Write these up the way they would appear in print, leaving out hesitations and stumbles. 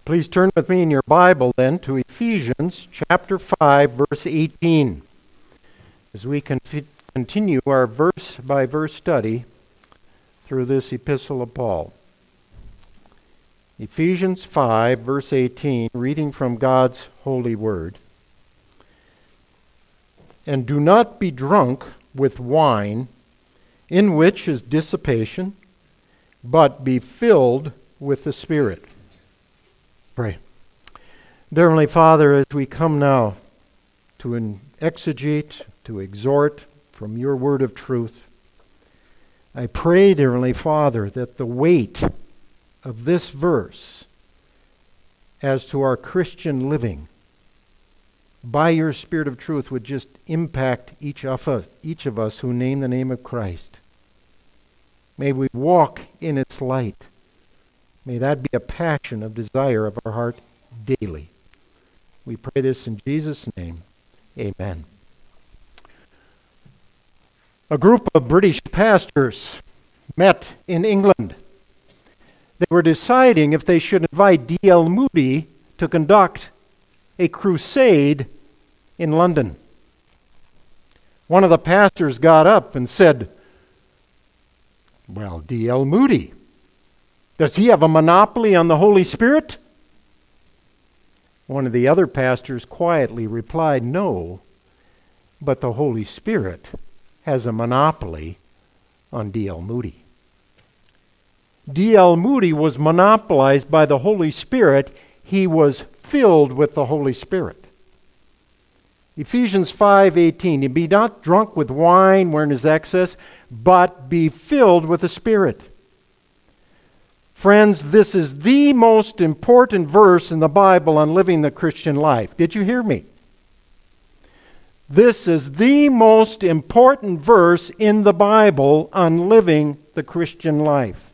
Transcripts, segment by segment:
Please turn with me in your Bible then to Ephesians chapter 5, verse 18. As we continue our verse-by-verse study through this epistle of Paul. Ephesians 5, verse 18, reading from God's holy word. And do not be drunk with wine, in which is dissipation, but be filled with the Spirit. Pray. Dear Heavenly Father, as we come now to exegete, to exhort from your word of truth, I pray, dear Heavenly Father, that the weight of this verse as to our Christian living by your Spirit of truth would just impact each of us who name the name of Christ. May we walk in its light. May that be a passion of desire of our heart daily. We pray this in Jesus' name. Amen. A group of British pastors met in England. They were deciding if they should invite D.L. Moody to conduct a crusade in London. One of the pastors got up and said, "Well, D.L. Moody, does he have a monopoly on the Holy Spirit?" One of the other pastors quietly replied, "No, but the Holy Spirit has a monopoly on D.L. Moody." D.L. Moody was monopolized by the Holy Spirit. He was filled with the Holy Spirit. Ephesians 5:18, "And be not drunk with wine wherein is excess, but be filled with the Spirit." Friends, this is the most important verse in the Bible on living the Christian life. Did you hear me? This is the most important verse in the Bible on living the Christian life.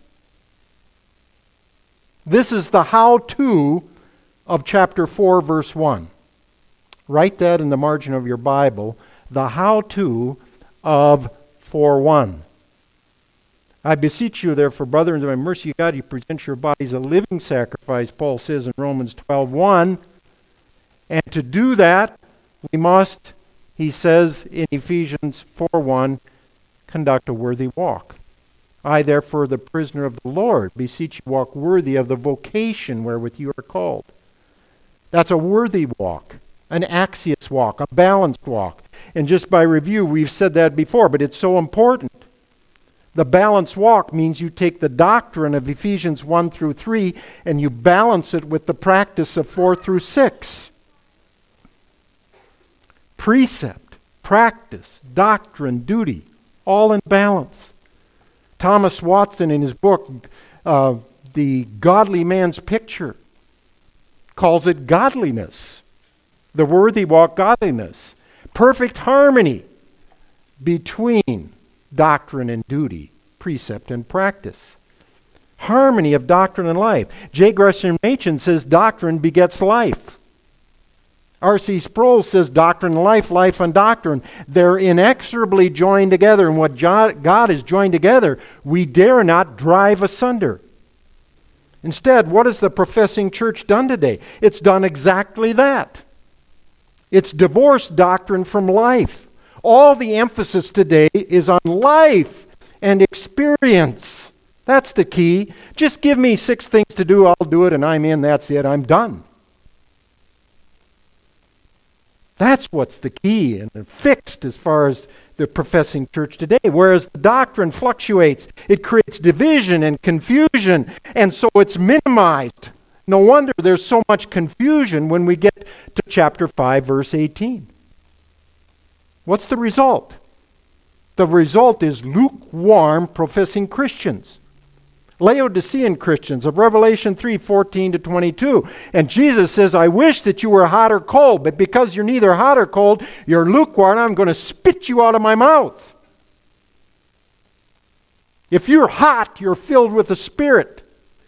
This is the how-to of chapter 4, verse 1. Write that in the margin of your Bible, the how-to of 4:1. "I beseech you, therefore, brethren, by the mercy of God, you present your bodies a living sacrifice," Paul says in Romans 12:1. And to do that, we must, he says in Ephesians 4:1, conduct a worthy walk. "I, therefore, the prisoner of the Lord, beseech you, walk worthy of the vocation wherewith you are called." That's a worthy walk, an axios walk, a balanced walk. And just by review, we've said that before, but it's so important. The balanced walk means you take the doctrine of Ephesians 1 through 3 and you balance it with the practice of 4 through 6. Precept, practice, doctrine, duty, all in balance. Thomas Watson, in his book, The Godly Man's Picture, calls it godliness. The worthy walk, godliness. Perfect harmony between doctrine and duty, precept and practice. Harmony of doctrine and life. J. Gresham Machen says doctrine begets life. R.C. Sproul says doctrine and life, life and doctrine. They're inexorably joined together, and what God has joined together, we dare not drive asunder. Instead, what has the professing church done today? It's done exactly that. It's divorced doctrine from life. All the emphasis today is on life and experience. That's the key. Just give me 6 things to do, I'll do it, and I'm in, that's it, I'm done. That's what's the key and fixed as far as the professing church today. Whereas the doctrine fluctuates, it creates division and confusion, and so it's minimized. No wonder there's so much confusion when we get to chapter 5, verse 18. What's the result? The result is lukewarm professing Christians. Laodicean Christians of Revelation 3:14 to 22. And Jesus says, "I wish that you were hot or cold, but because you're neither hot or cold, you're lukewarm, I'm going to spit you out of my mouth." If you're hot, you're filled with the Spirit.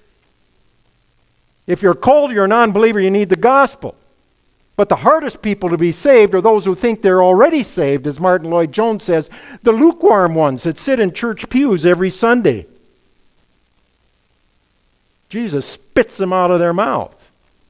If you're cold, you're a non-believer, you need the gospel. But the hardest people to be saved are those who think they're already saved, as Martin Lloyd-Jones says, the lukewarm ones that sit in church pews every Sunday. Jesus spits them out of their mouth.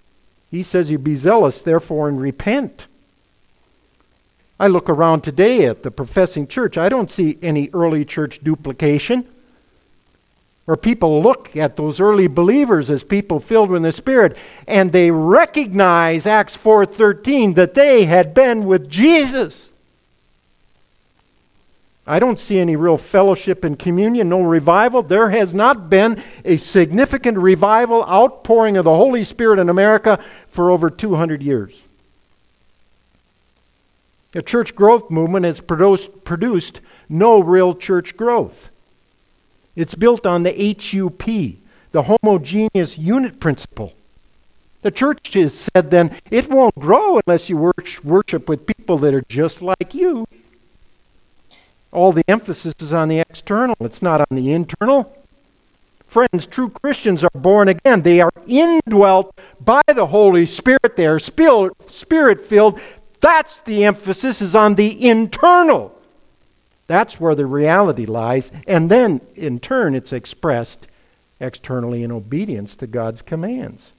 He says you be zealous, therefore, and repent. I look around today at the professing church. I don't see any early church duplication, where people look at those early believers as people filled with the Spirit, and they recognize Acts 4:13 that they had been with Jesus. I don't see any real fellowship and communion, no revival. There has not been a significant revival outpouring of the Holy Spirit in America for over 200 years. The church growth movement has produced no real church growth. It's built on the HUP, the homogeneous unit principle. The church has said then, it won't grow unless you worship with people that are just like you. All the emphasis is on the external. It's not on the internal. Friends, true Christians are born again. They are indwelt by the Holy Spirit. They are Spirit-filled. That's the emphasis, is on the internal. That's where the reality lies. And then, in turn, it's expressed externally in obedience to God's commands.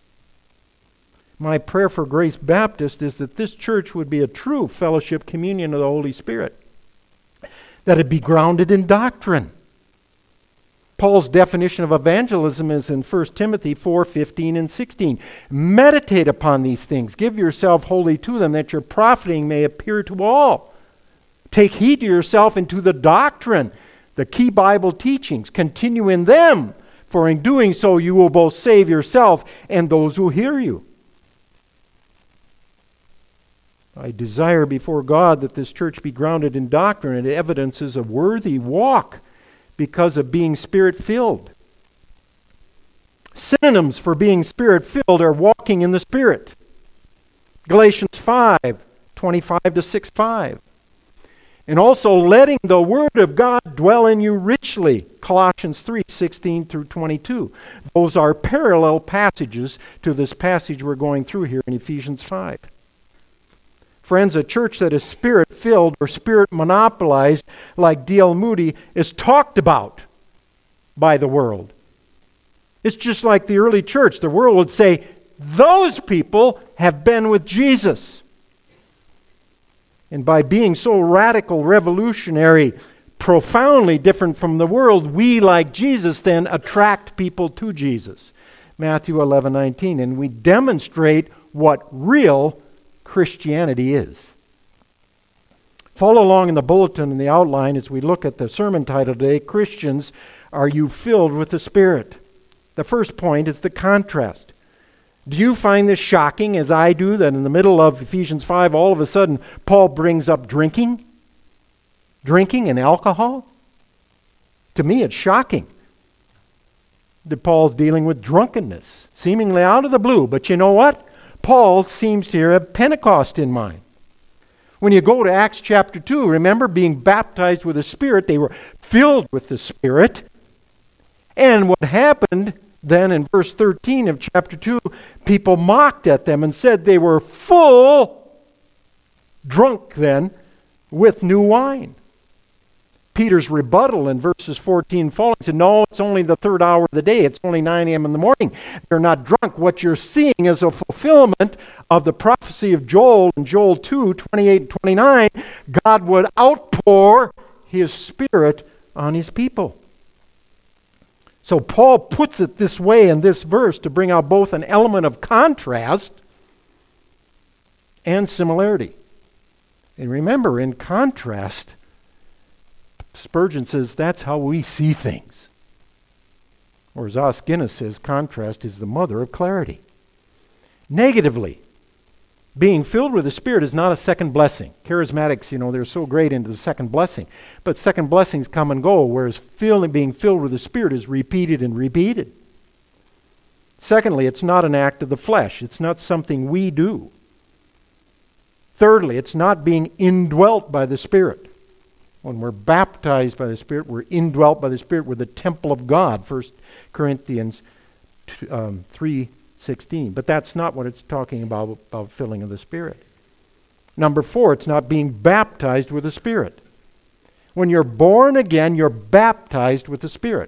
My prayer for Grace Baptist is that this church would be a true fellowship communion of the Holy Spirit, that it be grounded in doctrine. Paul's definition of evangelism is in 1 Timothy 4:15 and 16. Meditate upon these things. Give yourself wholly to them, that your profiting may appear to all. Take heed to yourself and to the doctrine, the key Bible teachings. Continue in them, for in doing so you will both save yourself and those who hear you. I desire before God that this church be grounded in doctrine and evidences a worthy walk because of being Spirit-filled. Synonyms for being Spirit-filled are walking in the Spirit. Galatians 5:25 to 6:5. And also letting the Word of God dwell in you richly. Colossians 3:16 through 22. Those are parallel passages to this passage we're going through here in Ephesians 5. Friends, a church that is Spirit-filled or Spirit-monopolized, like D.L. Moody, is talked about by the world. It's just like the early church. The world would say, those people have been with Jesus. And by being so radical, revolutionary, profoundly different from the world, we, like Jesus, then attract people to Jesus. Matthew 11:19. And we demonstrate what real Christianity is. Follow along in the bulletin and the outline as we look at the sermon title today, Christians, Are You Filled with the Spirit? The first point is the contrast. Do you find this shocking, as I do, that in the middle of Ephesians 5, all of a sudden, Paul brings up drinking and alcohol? To me, it's shocking that Paul's dealing with drunkenness, seemingly out of the blue. But you know what? Paul seems to have Pentecost in mind. When you go to Acts chapter 2, remember being baptized with the Spirit, they were filled with the Spirit. And what happened then in verse 13 of chapter 2, people mocked at them and said they were drunk then, with new wine. Peter's rebuttal in verses 14 following said, no, it's only the third hour of the day. It's only 9 a.m. in the morning. They're not drunk. What you're seeing is a fulfillment of the prophecy of Joel in Joel 2:28 and 29. God would outpour His Spirit on His people. So Paul puts it this way in this verse to bring out both an element of contrast and similarity. And remember, in contrast, Spurgeon says that's how we see things. Or as Os Guinness says, contrast is the mother of clarity. Negatively, being filled with the Spirit is not a second blessing. Charismatics, they're so great into the second blessing. But second blessings come and go, whereas being filled with the Spirit is repeated and repeated. Secondly, it's not an act of the flesh. It's not something we do. Thirdly, it's not being indwelt by the Spirit. When we're baptized by the Spirit, we're indwelt by the Spirit. We're the temple of God, 1 Corinthians 3:16. But that's not what it's talking about filling of the Spirit. Number 4, it's not being baptized with the Spirit. When you're born again, you're baptized with the Spirit.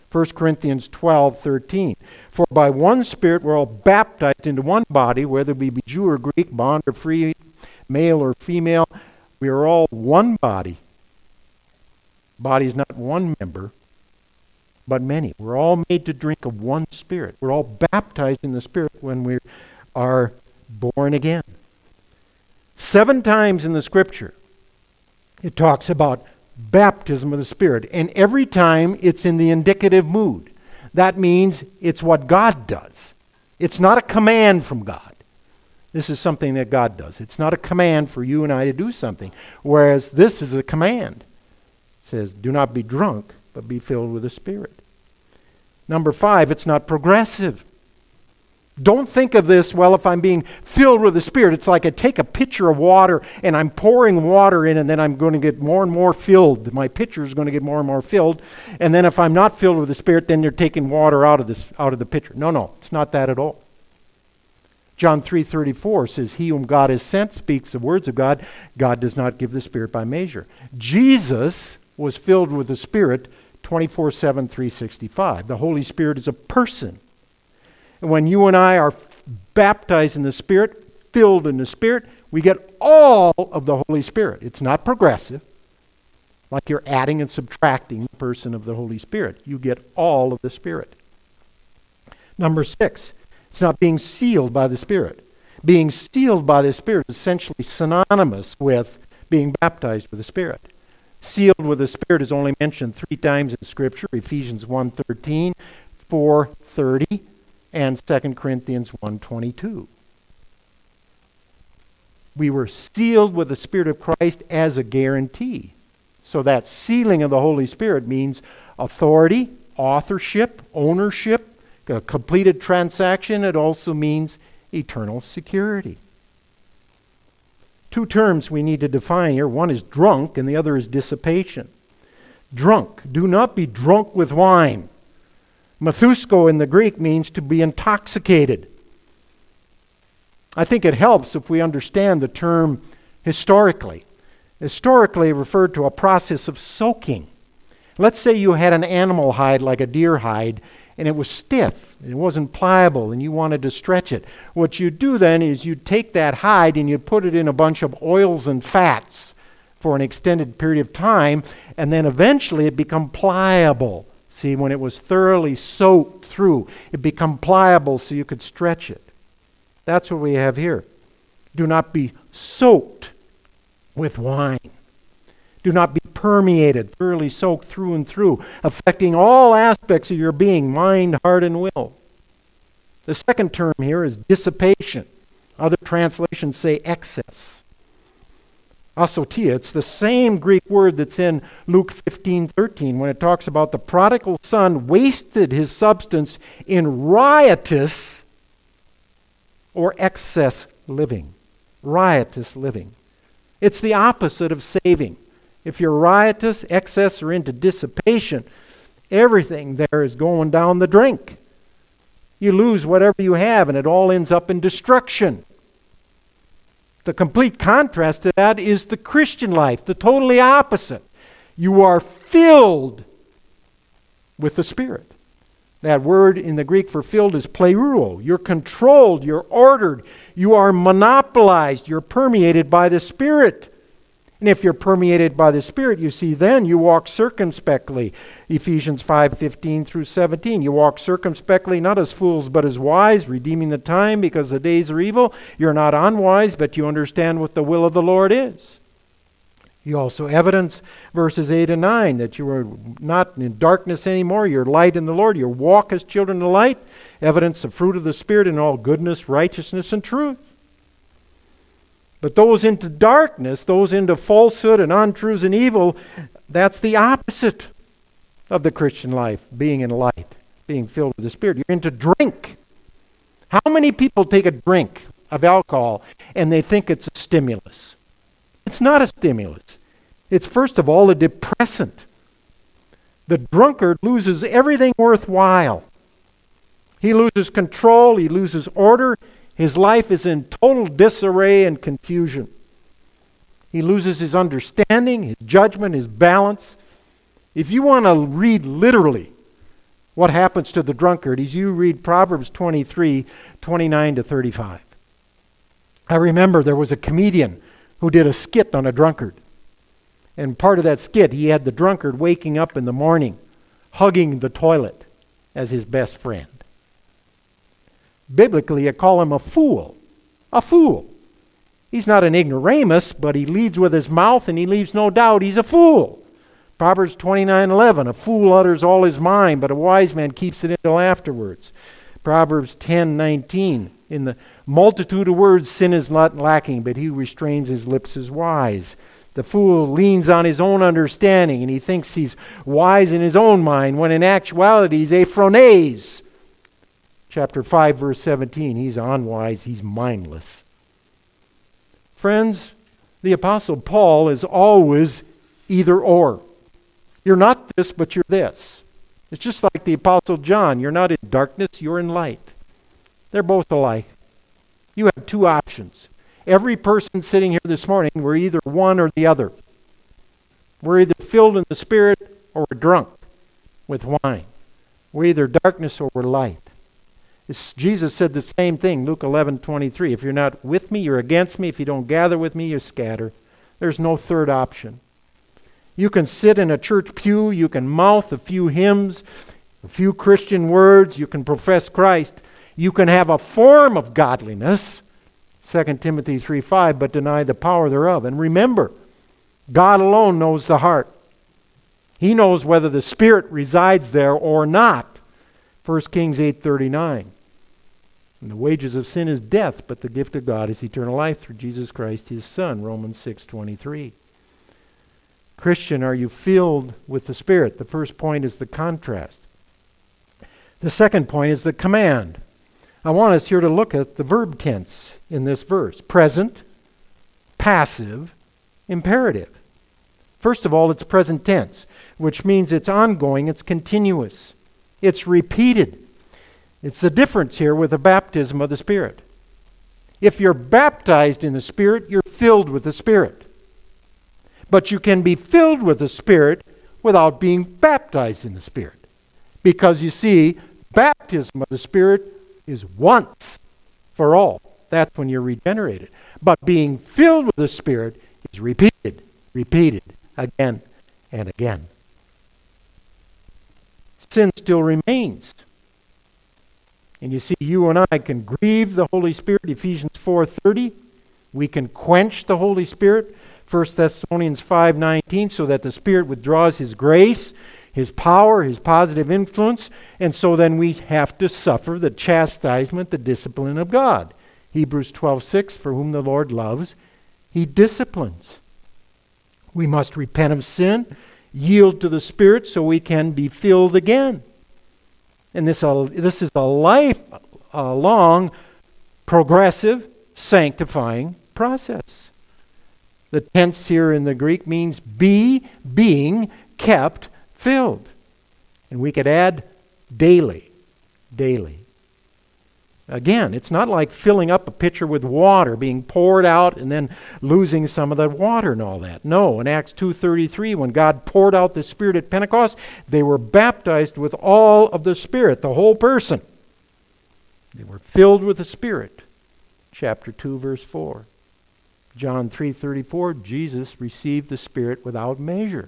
1 Corinthians 12:13. For by one Spirit we're all baptized into one body, whether we be Jew or Greek, bond or free, male or female. We are all one body. Body is not one member, but many. We're all made to drink of one Spirit. We're all baptized in the Spirit when we are born again. 7 times in the Scripture, it talks about baptism of the Spirit. And every time it's in the indicative mood. That means it's what God does. It's not a command from God. This is something that God does. It's not a command for you and I to do something. Whereas this is a command. It says, do not be drunk, but be filled with the Spirit. Number 5, it's not progressive. Don't think of this, well, if I'm being filled with the Spirit, it's like I take a pitcher of water and I'm pouring water in and then I'm going to get more and more filled. My pitcher is going to get more and more filled. And then if I'm not filled with the Spirit, then you're taking water out of the pitcher. No, it's not that at all. John 3:34 says, he whom God has sent speaks the words of God. God does not give the Spirit by measure. Jesus was filled with the Spirit 24/7, 365. The Holy Spirit is a person. And when you and I are baptized in the Spirit, filled in the Spirit, we get all of the Holy Spirit. It's not progressive, like you're adding and subtracting the person of the Holy Spirit. You get all of the Spirit. Number 6, it's not being sealed by the Spirit. Being sealed by the Spirit is essentially synonymous with being baptized with the Spirit. Sealed with the Spirit is only mentioned 3 times in Scripture, Ephesians 1:13, 4:30, and 2 Corinthians 1:22. We were sealed with the Spirit of Christ as a guarantee. So that sealing of the Holy Spirit means authority, authorship, ownership, a completed transaction. It also means eternal security. 2 terms we need to define here. One is drunk and the other is dissipation. Drunk. Do not be drunk with wine. Methusko in the Greek means to be intoxicated. I think it helps if we understand the term historically. Historically, it referred to a process of soaking. Let's say you had an animal hide like a deer hide and it was stiff, it wasn't pliable, and you wanted to stretch it. What you do then is you take that hide and you put it in a bunch of oils and fats for an extended period of time, and then eventually it become pliable. See, when it was thoroughly soaked through, it become pliable so you could stretch it. That's what we have here. Do not be soaked with wine. Do not be permeated, thoroughly soaked through and through, affecting all aspects of your being, mind, heart, and will. The second term here is dissipation. Other translations say excess. Asotia, it's the same Greek word that's in Luke 15:13 when it talks about the prodigal son wasted his substance in riotous or excess living. Riotous living. It's the opposite of saving. If you're riotous, excess, or into dissipation, everything there is going down the drink. You lose whatever you have and it all ends up in destruction. The complete contrast to that is the Christian life, the totally opposite. You are filled with the Spirit. That word in the Greek for filled is pleroo. You're controlled, you're ordered, you are monopolized, you're permeated by the Spirit. And if you're permeated by the Spirit, you see, then you walk circumspectly. Ephesians 5:15 through 17. You walk circumspectly, not as fools, but as wise, redeeming the time because the days are evil. You're not unwise, but you understand what the will of the Lord is. You also evidence verses 8 and 9 that you are not in darkness anymore. You're light in the Lord. You walk as children of light. Evidence the fruit of the Spirit in all goodness, righteousness, and truth. But those into darkness, those into falsehood and untruths and evil, that's the opposite of the Christian life, being in light, being filled with the Spirit. You're into drink. How many people take a drink of alcohol and they think it's a stimulus? It's not a stimulus. It's first of all a depressant. The drunkard loses everything worthwhile. He loses control, he loses order. His life is in total disarray and confusion. He loses his understanding, his judgment, his balance. If you want to read literally What happens to the drunkard is you read Proverbs 23, 29 to 35. I remember there was a comedian who did a skit on a drunkard. And part of that skit, he had the drunkard waking up in the morning, hugging the toilet as his best friend. Biblically, I call him a fool. A fool. He's not an ignoramus, but he leads with his mouth and he leaves no doubt he's a fool. Proverbs 29:11, a fool utters all his mind, but a wise man keeps it until afterwards. Proverbs 10:19, in the multitude of words sin is not lacking, but he who restrains his lips is wise. The fool leans on his own understanding and he thinks he's wise in his own mind, when in actuality he's aphrones. Chapter 5, verse 17, he's unwise, he's mindless. Friends, the Apostle Paul is always either or. You're not this, but you're this. It's just like the Apostle John. You're not in darkness, you're in light. They're both alike. You have two options. Every person sitting here this morning, we're either one or the other. We're either filled in the Spirit or we're drunk with wine. We're either darkness or we're light. Jesus said the same thing, Luke 11:23. If you're not with me, you're against me. If you don't gather with me, you scatter. There's no third option. You can sit in a church pew, you can mouth a few hymns, a few Christian words, you can profess Christ. You can have a form of godliness, 2 Timothy 3:5, but deny the power thereof. And remember, God alone knows the heart. He knows whether the Spirit resides there or not. 1 Kings 8:39. And the wages of sin is death, but the gift of God is eternal life through Jesus Christ, His Son, Romans 6:23. Christian, are you filled with the Spirit? The first point is the contrast. The second point is the command. I want us here to look at the verb tense in this verse. Present, passive, imperative. First of all, it's present tense, which means it's ongoing, it's continuous, it's repeated. It's the difference here with the baptism of the Spirit. If you're baptized in the Spirit, you're filled with the Spirit. But you can be filled with the Spirit without being baptized in the Spirit. Because you see, baptism of the Spirit is once for all. That's when you're regenerated. But being filled with the Spirit is repeated again and again. Sin still remains. And you see, you and I can grieve the Holy Spirit, Ephesians 4:30. We can quench the Holy Spirit, 1 Thessalonians 5:19, so that the Spirit withdraws His grace, His power, His positive influence, and so then we have to suffer the chastisement, the discipline of God. Hebrews 12:6, for whom the Lord loves, He disciplines. We must repent of sin, yield to the Spirit so we can be filled again. And this is a lifelong, progressive, sanctifying process. The tense here in the Greek means be, being, kept, filled. And we could add daily. Again, it's not like filling up a pitcher with water, being poured out and then losing some of the water and all that. No, in Acts 2:33, when God poured out the Spirit at Pentecost, they were baptized with all of the Spirit, the whole person. They were filled with the Spirit. Chapter 2, verse 4. John 3:34, Jesus received the Spirit without measure.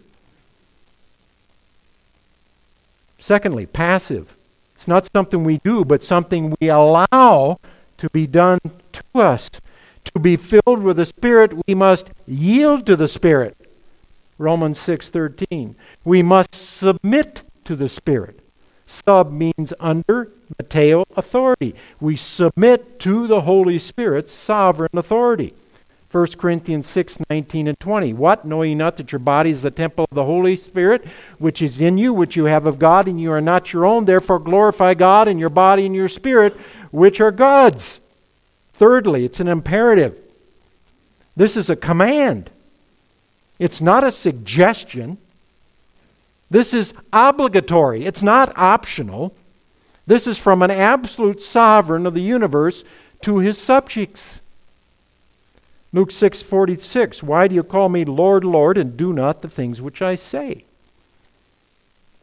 Secondly, passive. It's not something we do, but something we allow to be done to us. To be filled with the Spirit, we must yield to the Spirit. Romans 6:13. We must submit to the Spirit. Sub means under, mateo, authority. We submit to the Holy Spirit's sovereign authority. 1 Corinthians 6:19 and 20. What? Know ye not that your body is the temple of the Holy Spirit, which is in you, which you have of God, and you are not your own? Therefore glorify God in your body and your spirit, which are God's. Thirdly, it's an imperative. This is a command. It's not a suggestion. This is obligatory. It's not optional. This is from an absolute sovereign of the universe to his subjects. Luke 6:46, why do you call me Lord, Lord, and do not the things which I say?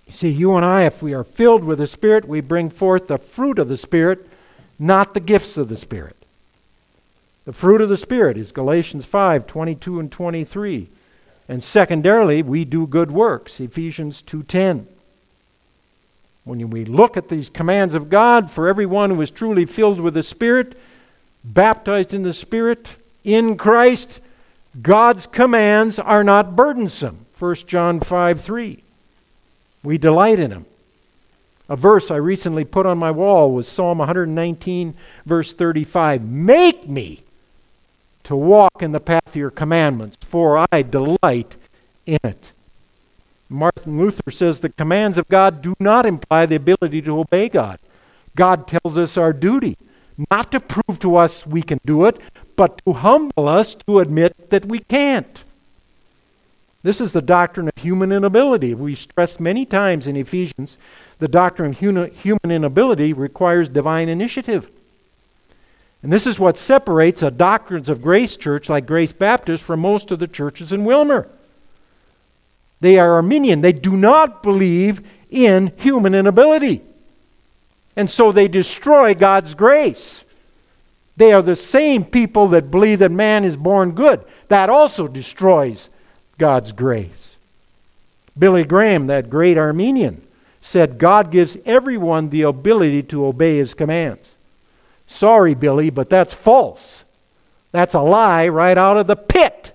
You see, you and I, if we are filled with the Spirit, we bring forth the fruit of the Spirit, not the gifts of the Spirit. The fruit of the Spirit is Galatians 5:22 and 23. And secondarily, we do good works, Ephesians 2:10. When we look at these commands of God, for everyone who is truly filled with the Spirit, baptized in the Spirit, in Christ, God's commands are not burdensome. 1 John 5:3. We delight in them. A verse I recently put on my wall was Psalm 119, verse 35. Make me to walk in the path of your commandments, for I delight in it. Martin Luther says the commands of God do not imply the ability to obey God. God tells us our duty, not to prove to us we can do it, but to humble us to admit that we can't. This is the doctrine of human inability. We stressed many times in Ephesians, the doctrine of human inability requires divine initiative. And this is what separates a Doctrines of Grace church like Grace Baptist from most of the churches in Wilmer. They are Arminian. They do not believe in human inability. And so they destroy God's grace. They are the same people that believe that man is born good. That also destroys God's grace. Billy Graham, that great Arminian, said God gives everyone the ability to obey His commands. Sorry, Billy, but that's false. That's a lie right out of the pit.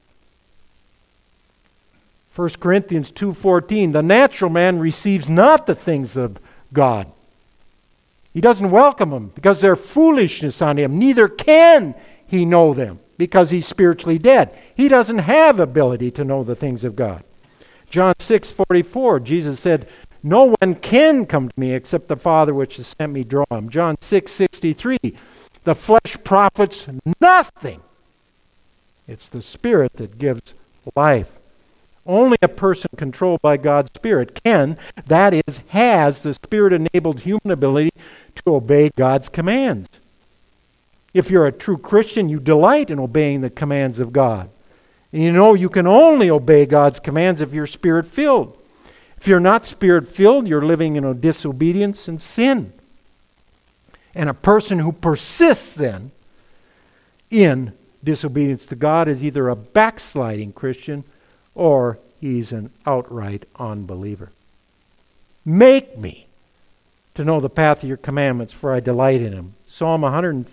1 Corinthians 2:14, the natural man receives not the things of God. He doesn't welcome them because they're foolishness on him. Neither can he know them because he's spiritually dead. He doesn't have ability to know the things of God. John 6:44, Jesus said, no one can come to me except the Father which has sent me draw him. John 6:63, the flesh profits nothing. It's the Spirit that gives life. Only a person controlled by God's Spirit can, that is, has the Spirit-enabled human ability to obey God's commands. If you're a true Christian, you delight in obeying the commands of God. And you know you can only obey God's commands if you're Spirit-filled. If you're not Spirit-filled, you're living in a disobedience and sin. And a person who persists then in disobedience to God is either a backsliding Christian or he's an outright unbeliever. Make me to know the path of your commandments, for I delight in them. Psalm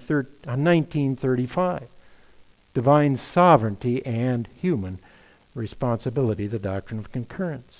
19:35. Divine sovereignty and human responsibility, the doctrine of concurrence.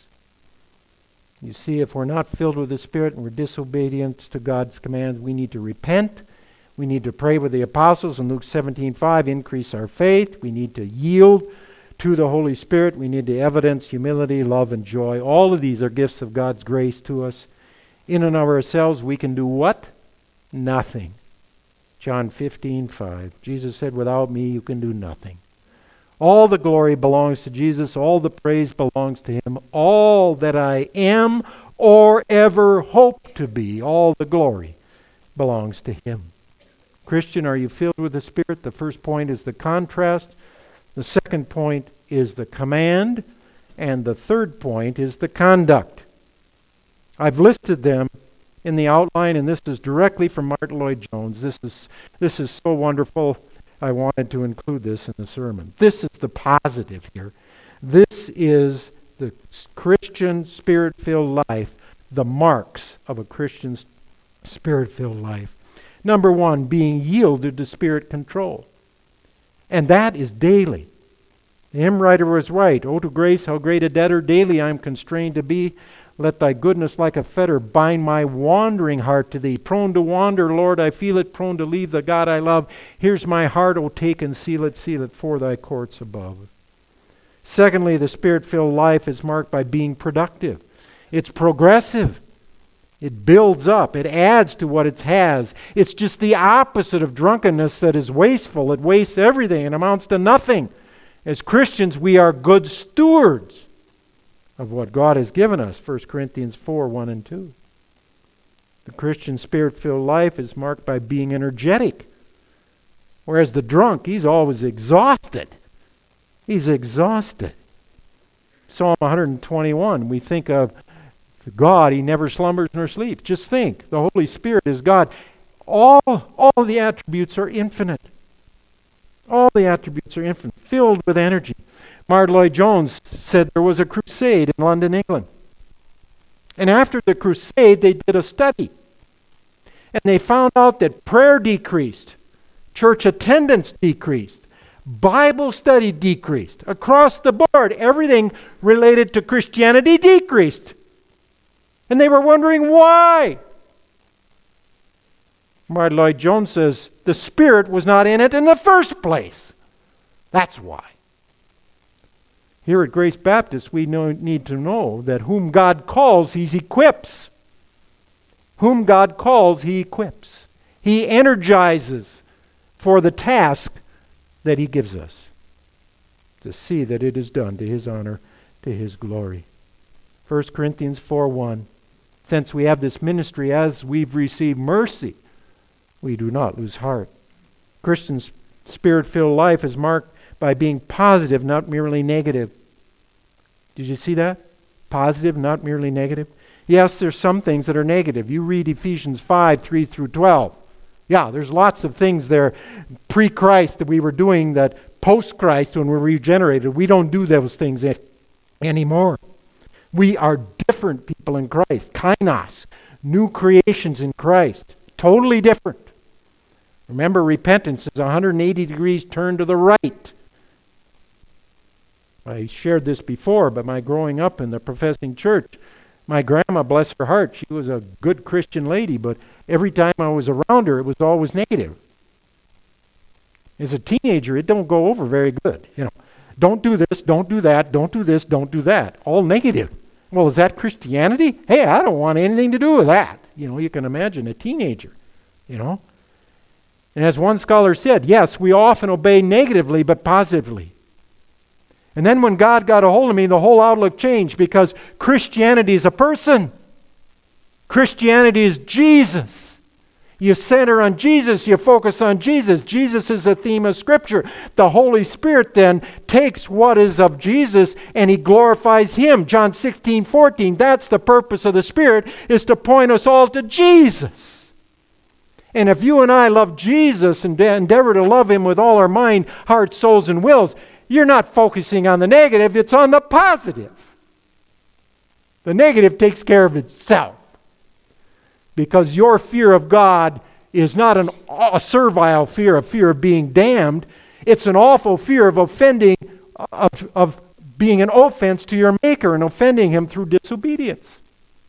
You see, if we're not filled with the Spirit and we're disobedient to God's commands, we need to repent. We need to pray with the apostles in Luke 17:5, increase our faith. We need to yield to the Holy Spirit. We need to evidence humility, love, and joy. All of these are gifts of God's grace to us. In and of ourselves, we can do what? Nothing. John 15:5. Jesus said, without me, you can do nothing. All the glory belongs to Jesus. All the praise belongs to Him. All that I am or ever hope to be, all the glory belongs to Him. Christian, are you filled with the Spirit? The first point is the contrast. The second point is the command. And the third point is the conduct. I've listed them in the outline, and this is directly from Martin Lloyd-Jones. This is so wonderful. I wanted to include this in the sermon. This is the positive here. This is the Christian Spirit-filled life, the marks of a Christian Spirit-filled life. Number one, being yielded to Spirit control. And that is daily. The hymn writer was right. Oh, to grace, how great a debtor daily I am constrained to be. Let thy goodness like a fetter bind my wandering heart to thee. Prone to wander, Lord, I feel it. Prone to leave the God I love. Here's my heart, O take and seal it for thy courts above. Secondly, the Spirit-filled life is marked by being productive. It's progressive. It builds up. It adds to what it has. It's just the opposite of drunkenness that is wasteful. It wastes everything and amounts to nothing. As Christians, we are good stewards of what God has given us. 1 Corinthians 4:1 and 2. The Christian Spirit-filled life is marked by being energetic. Whereas the drunk, he's always exhausted. He's exhausted. Psalm 121, we think of God, He never slumbers nor sleeps. Just think, the Holy Spirit is God. All the attributes are infinite. All the attributes are infinite, filled with energy. Martyn Lloyd-Jones said there was a crusade in London, England. And after the crusade, they did a study. And they found out that prayer decreased, church attendance decreased, Bible study decreased. Across the board, everything related to Christianity decreased. And they were wondering why. Martyn Lloyd-Jones says the Spirit was not in it in the first place. That's why. Here at Grace Baptist, we need to know that whom God calls, He equips. Whom God calls, He equips. He energizes for the task that He gives us, to see that it is done to His honor, to His glory. 1 Corinthians 4:1. Since we have this ministry as we've received mercy, we do not lose heart. Christian Spirit-filled life is marked by being positive, not merely negative. Did you see that? Positive, not merely negative. Yes, there's some things that are negative. You read Ephesians 5:3-12. Yeah, there's lots of things there pre-Christ that we were doing that post-Christ when we're regenerated. We don't do those things anymore. We are different people in Christ. Kainos, new creations in Christ. Totally different. Remember, repentance is 180 degrees turned to the right. I shared this before, but my growing up in the professing church, my grandma, bless her heart, she was a good Christian lady, but every time I was around her, it was always negative. As a teenager, it don't go over very good. Don't do this, don't do that, don't do this, don't do that. All negative. Well, is that Christianity? Hey, I don't want anything to do with that. You can imagine a teenager, And as one scholar said, yes, we often obey negatively, but positively. And then when God got a hold of me, the whole outlook changed, because Christianity is a person. Christianity is Jesus. You center on Jesus, you focus on Jesus. Jesus is the theme of Scripture. The Holy Spirit then takes what is of Jesus and He glorifies Him. John 16:14, that's the purpose of the Spirit, is to point us all to Jesus. And if you and I love Jesus and endeavor to love Him with all our mind, heart, souls, and wills, you're not focusing on the negative, it's on the positive. The negative takes care of itself. Because your fear of God is not a servile fear, a fear of being damned. It's an awful fear of offending, of being an offense to your Maker and offending Him through disobedience.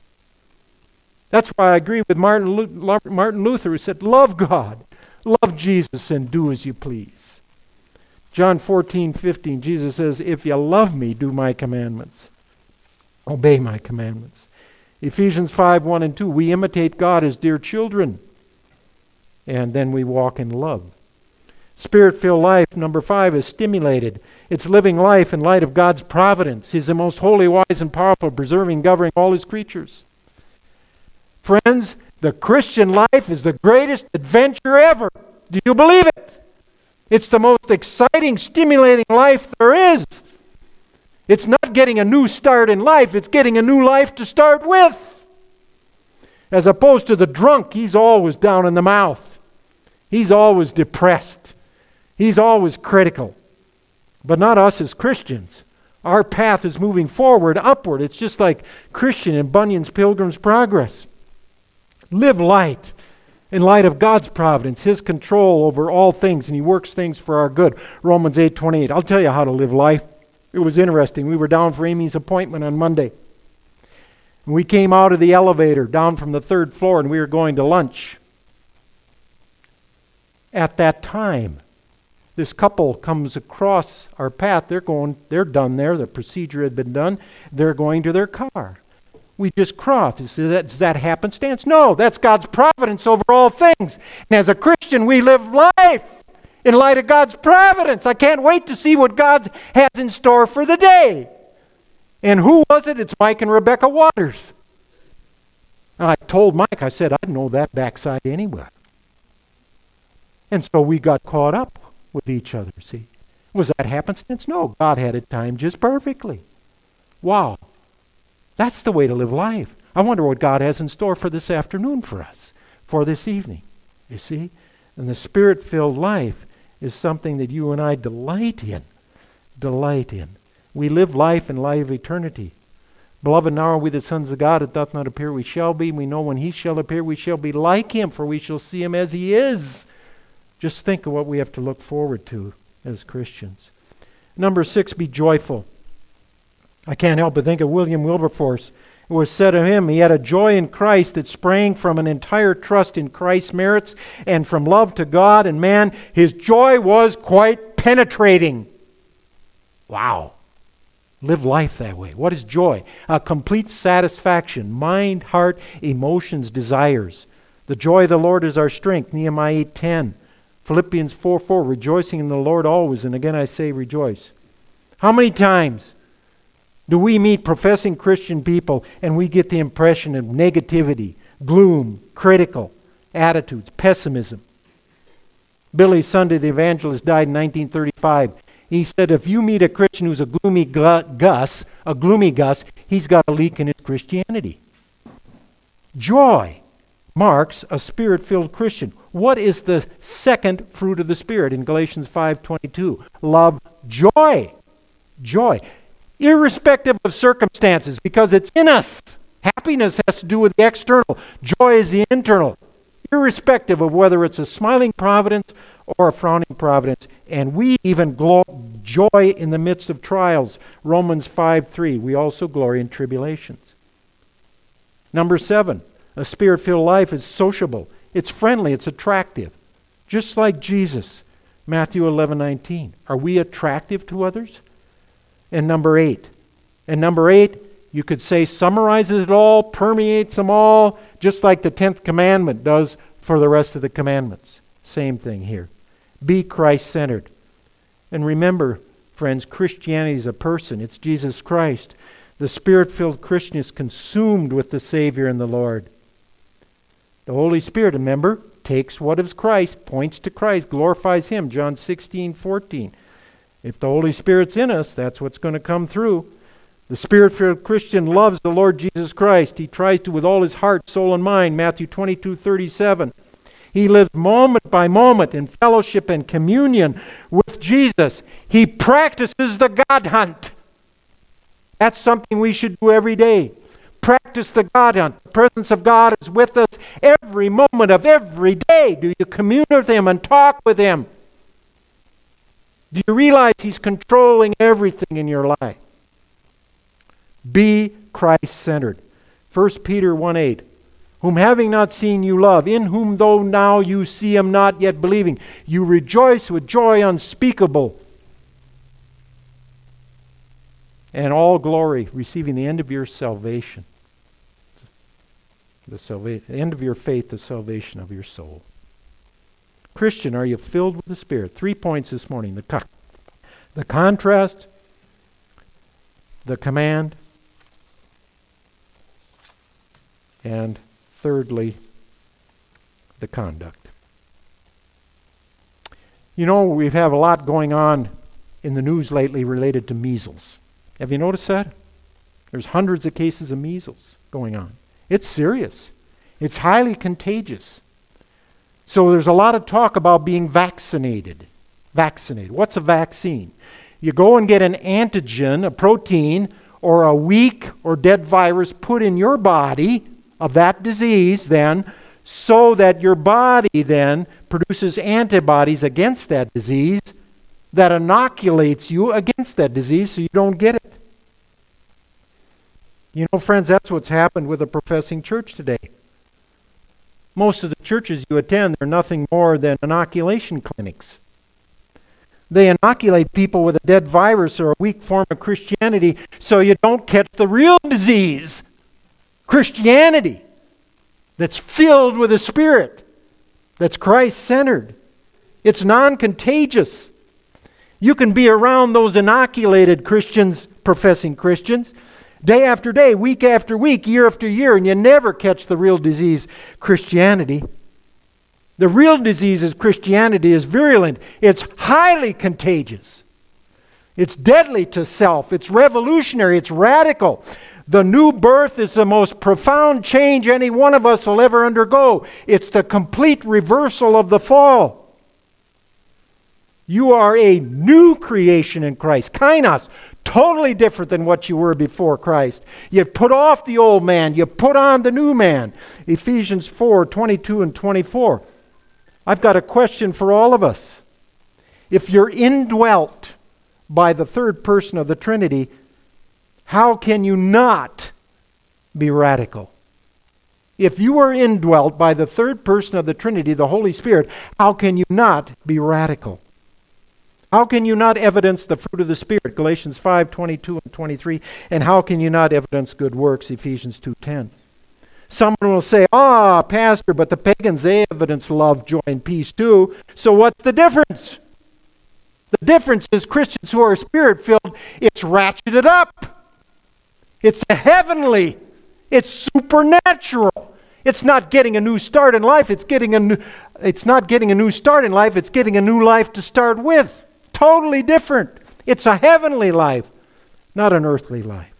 That's why I agree with Martin Luther, who said, love God, love Jesus, and do as you please. John 14:15, Jesus says, if you love me, do my commandments. Obey my commandments. Ephesians 5:1-2, we imitate God as dear children, and then we walk in love. Spirit-filled life, number 5, is stimulated. It's living life in light of God's providence. He's the most holy, wise, and powerful, preserving, governing all His creatures. Friends, the Christian life is the greatest adventure ever. Do you believe it? It's the most exciting, stimulating life there is. It's not getting a new start in life, it's getting a new life to start with. As opposed to the drunk, he's always down in the mouth. He's always depressed. He's always critical. But not us as Christians. Our path is moving forward, upward. It's just like Christian in Bunyan's Pilgrim's Progress. Live light in light of God's providence, His control over all things, and He works things for our good. Romans 8:28. I'll tell you how to live life. It was interesting. We were down for Amy's appointment on Monday. And we came out of the elevator down from the 3rd floor and we were going to lunch. At that time, this couple comes across our path. They're done there. The procedure had been done. They're going to their car. We just crossed. Is that happenstance? No, that's God's providence over all things. And as a Christian, we live life in light of God's providence. I can't wait to see what God has in store for the day. And who was it? It's Mike and Rebecca Waters. And I told Mike, I said, I'd know that backside anywhere. And so we got caught up with each other, see. Was that happenstance? No, God had it timed just perfectly. Wow. That's the way to live life. I wonder what God has in store for this afternoon for us, for this evening. You see? And the Spirit-filled life is something that you and I delight in. Delight in. We live life in light of eternity. Beloved, now are we the sons of God. It doth not appear we shall be. We know when he shall appear, we shall be like him, for we shall see him as he is. Just think of what we have to look forward to as Christians. Number 6, be joyful. I can't help but think of William Wilberforce. It was said of him, he had a joy in Christ that sprang from an entire trust in Christ's merits and from love to God and man. His joy was quite penetrating. Wow. Live life that way. What is joy? A complete satisfaction, mind, heart, emotions, desires. The joy of the Lord is our strength, Nehemiah 8:10. Philippians 4:4, rejoicing in the Lord always, and again I say rejoice. How many times do we meet professing Christian people and we get the impression of negativity, gloom, critical attitudes, pessimism? Billy Sunday, the evangelist, died in 1935. He said, if you meet a Christian who's a gloomy Gus, he's got a leak in his Christianity. Joy marks a Spirit-filled Christian. What is the second fruit of the Spirit in Galatians 5:22? Love, joy. Joy. Irrespective of circumstances, because it's in us. Happiness has to do with the external. Joy is the internal. Irrespective of whether it's a smiling providence or a frowning providence. And we even joy in the midst of trials. Romans 5:3. We also glory in tribulations. Number 7, a Spirit-filled life is sociable. It's friendly. It's attractive. Just like Jesus. Matthew 11:19. Are we attractive to others? And number 8. And number 8, you could say, summarizes it all, permeates them all, just like the 10th commandment does for the rest of the commandments. Same thing here. Be Christ-centered. And remember, friends, Christianity is a person. It's Jesus Christ. The Spirit-filled Christian is consumed with the Savior and the Lord. The Holy Spirit, remember, takes what is Christ, points to Christ, glorifies him. John 16:14. If the Holy Spirit's in us, that's what's going to come through. The Spirit-filled Christian loves the Lord Jesus Christ. He tries to with all his heart, soul, and mind. Matthew 22:37. He lives moment by moment in fellowship and communion with Jesus. He practices the God hunt. That's something we should do every day. Practice the God hunt. The presence of God is with us every moment of every day. Do you commune with him and talk with him? Do you realize he's controlling everything in your life? Be Christ-centered. 1 Peter 1:8. Whom having not seen you love, in whom though now you see him not yet believing, you rejoice with joy unspeakable. And all glory, receiving the end of your salvation. The end of your faith, the salvation of your soul. Christian, are you filled with the Spirit? 3 points this morning. The contrast, the command, and thirdly, the conduct. You know, we've had a lot going on in the news lately related to measles. Have you noticed that? There's hundreds of cases of measles going on. It's serious. It's highly contagious. So there's a lot of talk about being vaccinated. Vaccinated. What's a vaccine? You go and get an antigen, a protein, or a weak or dead virus put in your body of that disease then, so that your body then produces antibodies against that disease that inoculates you against that disease so you don't get it. You know, friends, that's what's happened with the professing church today. Most of the churches you attend, they're nothing more than inoculation clinics. They inoculate people with a dead virus or a weak form of Christianity so you don't catch the real disease. Christianity that's filled with the Spirit, that's Christ-centered. It's non-contagious. You can be around those inoculated Christians, professing Christians, day after day, week after week, year after year, and you never catch the real disease, Christianity. The real disease is Christianity is virulent. It's highly contagious. It's deadly to self. It's revolutionary. It's radical. The new birth is the most profound change any one of us will ever undergo. It's the complete reversal of the fall. You are a new creation in Christ. Kainos, totally different than what you were before Christ. You've put off the old man. You put on the new man. Ephesians 4:22 and 24. I've got a question for all of us. If you're indwelt by the third person of the Trinity, how can you not be radical? If you are indwelt by the third person of the Trinity, the Holy Spirit, how can you not be radical? How can you not evidence the fruit of the Spirit? Galatians 5:22 and 23. And how can you not evidence good works? Ephesians 2:10. Someone will say, Pastor, but the pagans, they evidence love, joy, and peace too. So what's the difference? The difference is Christians who are Spirit-filled, it's ratcheted up. It's heavenly. It's supernatural. It's not getting a new start in life. It's not getting a new start in life. It's getting a new life to start with. Totally different. It's a heavenly life, not an earthly life.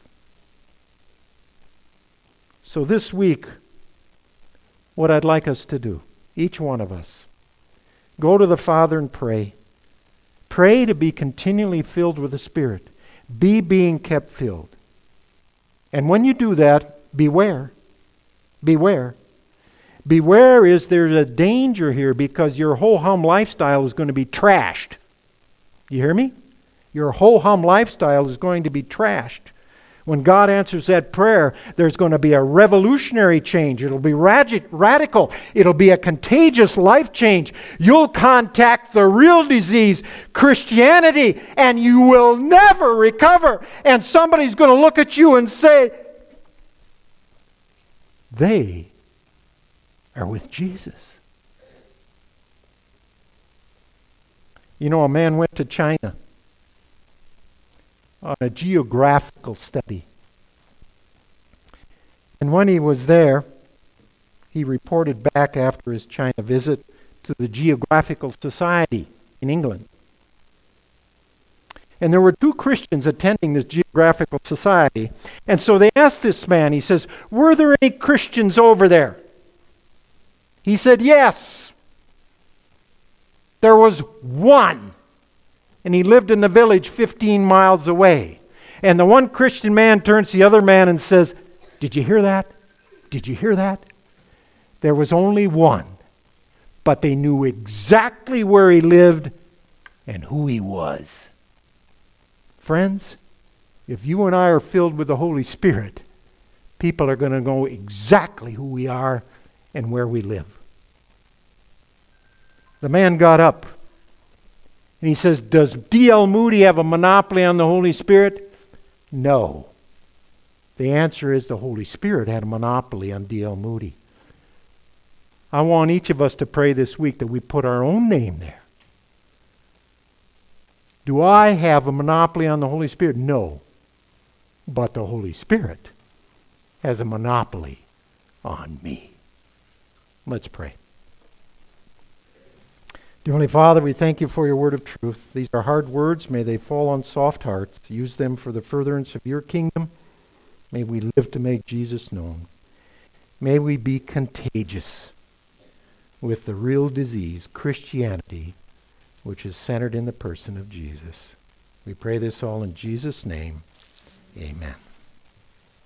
So this week, what I'd like us to do, each one of us, go to the Father and pray. Pray to be continually filled with the Spirit. Be being kept filled. And when you do that, beware. Beware. Beware is there's a danger here because your ho-hum lifestyle is going to be trashed. You hear me? Your ho-hum lifestyle is going to be trashed. When God answers that prayer, there's going to be a revolutionary change. It'll be radical. It'll be a contagious life change. You'll contact the real disease, Christianity, and you will never recover. And somebody's going to look at you and say, they are with Jesus. You know, a man went to China on a geographical study. And when he was there, he reported back after his China visit to the Geographical Society in England. And there were 2 Christians attending this Geographical Society. And so they asked this man, he says, were there any Christians over there? He said, yes. There was one. And he lived in the village 15 miles away. And the one Christian man turns to the other man and says, did you hear that? Did you hear that? There was only one. But they knew exactly where he lived and who he was. Friends, if you and I are filled with the Holy Spirit, people are going to know exactly who we are and where we live. The man got up and he says, does D.L. Moody have a monopoly on the Holy Spirit? No. The answer is the Holy Spirit had a monopoly on D.L. Moody. I want each of us to pray this week that we put our own name there. Do I have a monopoly on the Holy Spirit? No. But the Holy Spirit has a monopoly on me. Let's pray. Dear Heavenly Father, we thank you for your word of truth. These are hard words. May they fall on soft hearts. Use them for the furtherance of your kingdom. May we live to make Jesus known. May we be contagious with the real disease, Christianity, which is centered in the person of Jesus. We pray this all in Jesus' name. Amen.